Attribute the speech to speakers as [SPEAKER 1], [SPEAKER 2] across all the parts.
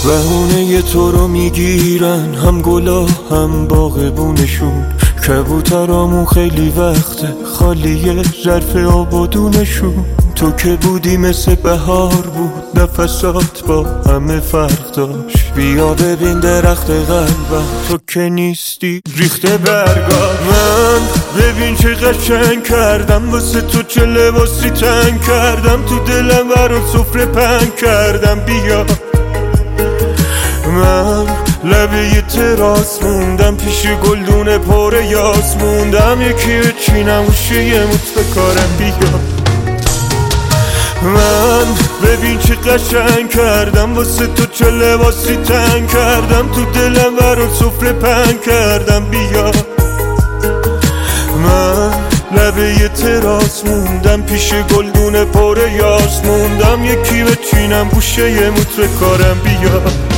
[SPEAKER 1] بهونه تو رو میگیرن هم گلا هم باغبونشون، کبوترامون خیلی وقته خالیه ظرف آبادونشون. تو که بودی مثل بهار بود، نفسات با همه فرق داشت. بیا ببین درخت قلبم، تو که نیستی ریخته برگا. من ببین چه قشنگ کردم واسه تو، چه لباسی تنگ کردم تو دلم، برات سفره پنگ کردم. بیا من لبه تراس موندم، پیش گلدون پر یاس موندم. یکی بچینم گوشه یه موت بکارم. بیا من ببین چه قشنگ کردم واسه تو، چه لباسی تنگ کردم تو دلم، برات سفره پنگ کردم. بیا من لبه تراس موندم، پیش گلدون پر یاس موندم. یکی بچینم گوشه یه موت بکارم. بیا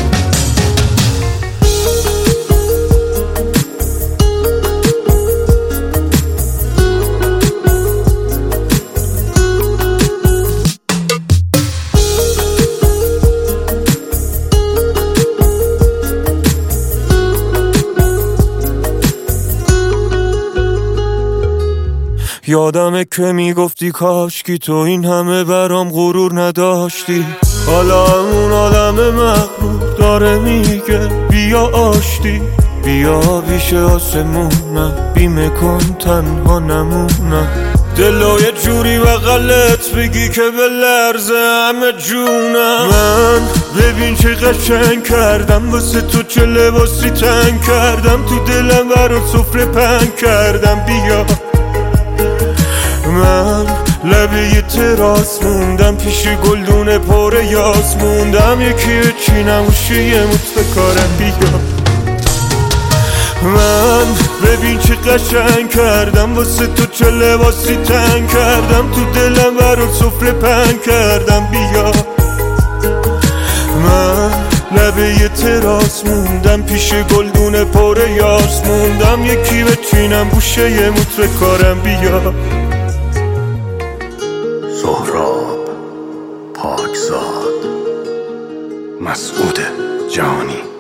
[SPEAKER 1] یادمه که میگفتی کاشکی تو این همه برام غرور نداشتی. حالا اون آدم مغرور داره میگه بیا آشتی. بیا پیش آسمونم، بیمه کن تنها نمونم. دلو یه جوری بغلت بگی که به لرزه همه جونم. من ببین چه قشنگ کردم واسه تو، چه لباسی تنگ کردم تو دلم، برات سفره پنگ کردم. بیا من لبه تراس موندم، پیش گلدون پر یاس موندم. یکی بچینم گوشه یه موت بکارم. بیا من ببین چه قشنگ کردم واسه تو، چه لباسی تنگ کردم تو دلم، برات سفره پنگ کردم. بیا من لبه تراس موندم، پیش گلدون پر یاس موندم. یکی بچینم گوشه یه موت بکارم. بیا
[SPEAKER 2] سهراب پاکزاد، مسعود جهانی.